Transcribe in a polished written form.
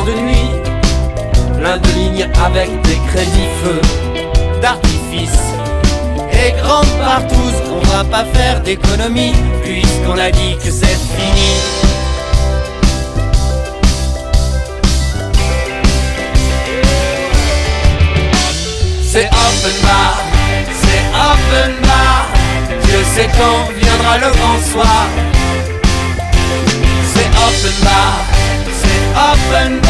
de nuit, plein de lignes avec des crédits feux d'artifice. Et grande partouze, on va pas faire d'économie, puisqu'on a dit que c'est fini. C'est open bar, c'est open bar. Dieu sait quand viendra le grand soir. C'est open bar, c'est open bar.